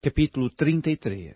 Capítulo 33.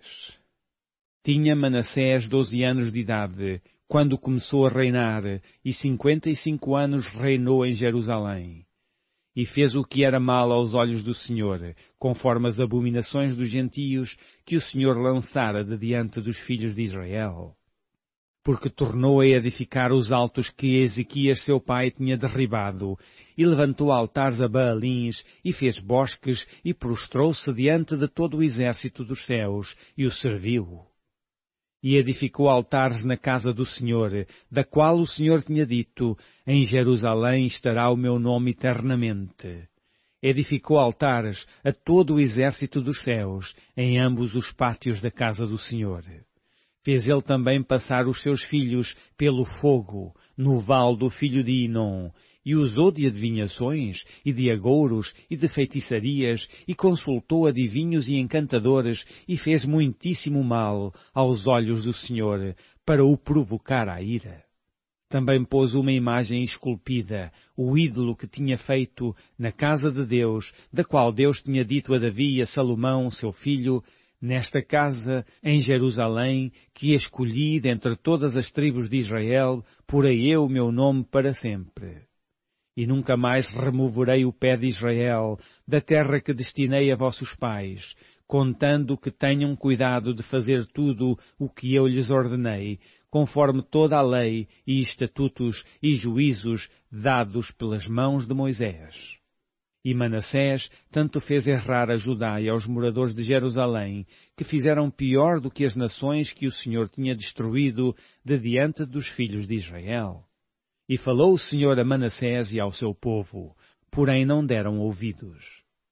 Tinha Manassés 12 anos de idade, quando começou a reinar, e 55 anos reinou em Jerusalém. E fez o que era mal aos olhos do Senhor, conforme as abominações dos gentios que o Senhor lançara de diante dos filhos de Israel. Porque tornou a edificar os altos que Ezequias seu pai tinha derribado, e levantou altares a Baalins, e fez bosques, e prostrou-se diante de todo o exército dos céus, e o serviu. E edificou altares na casa do Senhor, da qual o Senhor tinha dito, em Jerusalém estará o meu nome eternamente. Edificou altares a todo o exército dos céus, em ambos os pátios da casa do Senhor. Fez ele também passar os seus filhos pelo fogo, no vale do filho de Inom, e usou de adivinhações, e de agouros, e de feitiçarias, e consultou adivinhos e encantadores, e fez muitíssimo mal aos olhos do Senhor, para o provocar à ira. Também pôs uma imagem esculpida, o ídolo que tinha feito na casa de Deus, da qual Deus tinha dito a Davi e a Salomão, seu filho, nesta casa, em Jerusalém, que escolhi dentre todas as tribos de Israel, porei eu o meu nome para sempre. E nunca mais removerei o pé de Israel, da terra que destinei a vossos pais, contando que tenham cuidado de fazer tudo o que eu lhes ordenei, conforme toda a lei e estatutos e juízos dados pelas mãos de Moisés. E Manassés tanto fez errar a Judá e aos moradores de Jerusalém, que fizeram pior do que as nações que o Senhor tinha destruído de diante dos filhos de Israel. E falou o Senhor a Manassés e ao seu povo, porém não deram ouvidos.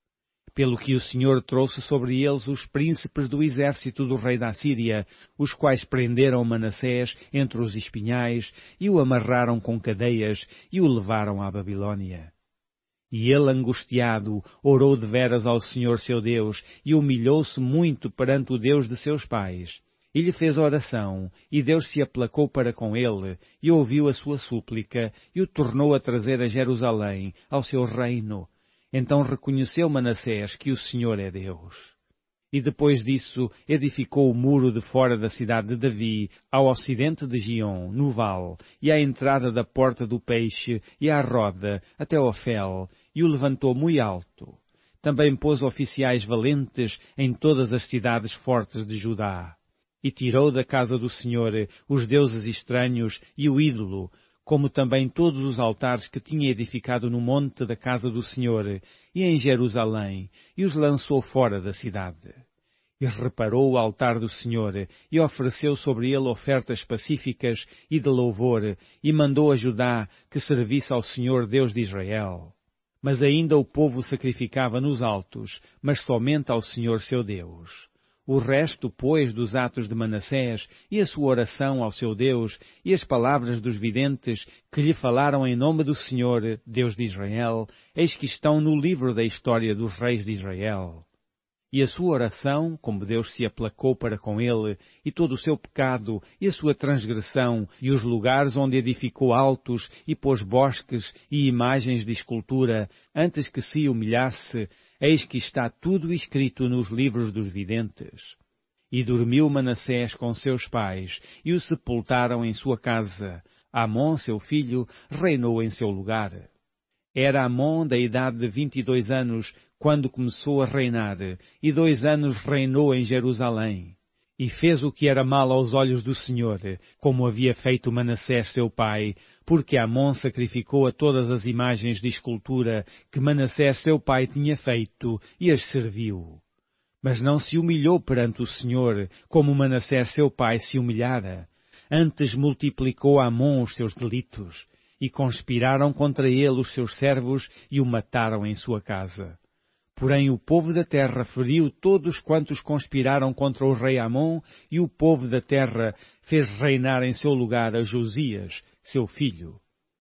Pelo que o Senhor trouxe sobre eles os príncipes do exército do rei da Assíria, os quais prenderam Manassés entre os espinhais, e o amarraram com cadeias, e o levaram à Babilônia. E ele, angustiado, orou deveras ao Senhor seu Deus, e humilhou-se muito perante o Deus de seus pais. E lhe fez oração, e Deus se aplacou para com ele, e ouviu a sua súplica, e o tornou a trazer a Jerusalém, ao seu reino. Então reconheceu Manassés que o Senhor é Deus. E depois disso edificou o muro de fora da cidade de Davi, ao ocidente de Gion, no vale, e à entrada da porta do peixe, e à roda, até Ofel, e o levantou muito alto. Também pôs oficiais valentes em todas as cidades fortes de Judá. E tirou da casa do Senhor os deuses estranhos e o ídolo, como também todos os altares que tinha edificado no monte da casa do Senhor e em Jerusalém, e os lançou fora da cidade. E reparou o altar do Senhor, e ofereceu sobre ele ofertas pacíficas e de louvor, e mandou a Judá que servisse ao Senhor Deus de Israel. Mas ainda o povo sacrificava nos altos, mas somente ao Senhor seu Deus. O resto, pois, dos atos de Manassés, e a sua oração ao seu Deus, e as palavras dos videntes que lhe falaram em nome do Senhor, Deus de Israel, eis que estão no livro da história dos reis de Israel. E a sua oração, como Deus se aplacou para com ele, e todo o seu pecado, e a sua transgressão, e os lugares onde edificou altos, e pôs bosques e imagens de escultura, antes que se humilhasse, eis que está tudo escrito nos livros dos videntes. E dormiu Manassés com seus pais, e o sepultaram em sua casa. Amon, seu filho, reinou em seu lugar. Era Amon da idade de 22 anos, quando começou a reinar, e 2 anos reinou em Jerusalém. E fez o que era mal aos olhos do Senhor, como havia feito Manassés seu pai, porque Amon sacrificou a todas as imagens de escultura que Manassés seu pai tinha feito, e as serviu. Mas não se humilhou perante o Senhor, como Manassés seu pai se humilhara. Antes multiplicou Amon os seus delitos, e conspiraram contra ele os seus servos, e o mataram em sua casa. Porém o povo da terra feriu todos quantos conspiraram contra o rei Amon, e o povo da terra fez reinar em seu lugar a Josias, seu filho.